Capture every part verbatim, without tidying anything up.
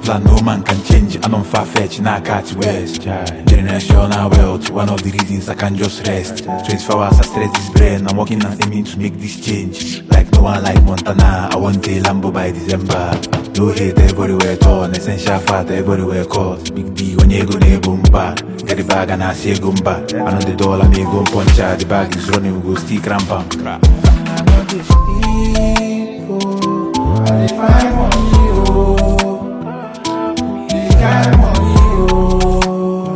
plan no man can change. I don't far-fetch, now catch west. Generational wealth, one of the reasons I can just rest. twenty-four hours I stress this brain, I'm working and aiming to make this change. Like no one like Montana, I want a Lambo by December. No hate everywhere torn, essential fat everywhere caught. Big D when you go ne bumper. Get the bag and I say gumba. I know the dollar me go puncher. The bag is running, we go stick rampa. I know this people, I find money, oh. This kind of money, oh.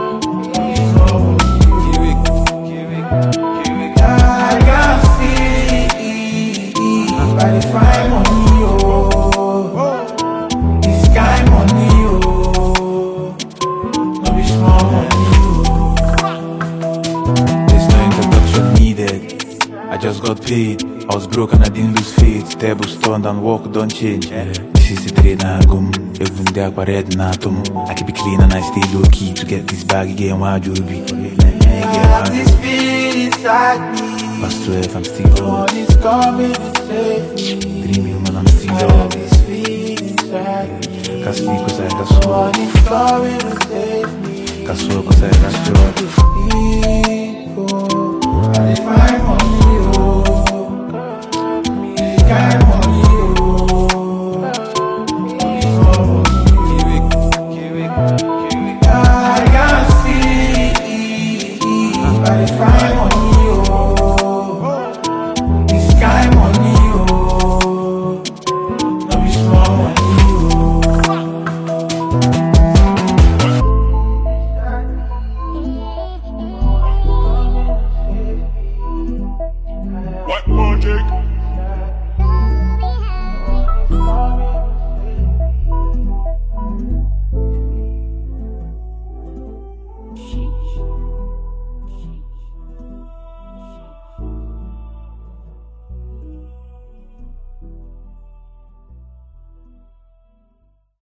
Give it, give it, give it. I can see, I find money, oh. This kind of money, oh. No be small money, oh. There's no introduction needed. I just got paid. I was broke and I didn't lose faith. Tables turned and work don't change. This is the trade na gum. Even the aquared na tum. I keep it clean and I stay low key to get this bag again. Why you be? I have this feeling inside me. Past twelve, I'm still low. It's coming to save me. Dreaming when I'm still low. I have this feeling inside me. Can't sleep cause I got so. It's coming to save me. Can't slow cause I got so. People, I find money, oh. This kind of money, oh. Give it, give it, give it. I can see, I find money.